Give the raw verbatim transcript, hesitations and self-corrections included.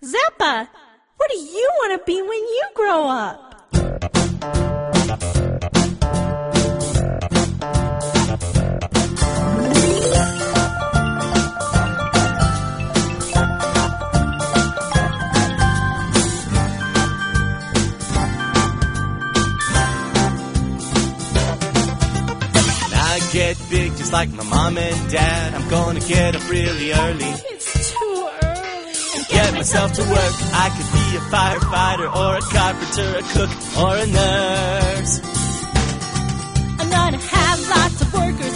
Zeppa, what do you want to be when you grow up? Get big just like my mom and dad. I'm gonna get up really early. It's too early. And get myself to work. I could be a firefighter or a carpenter, a cook or a nurse. I'm gonna have lots of workers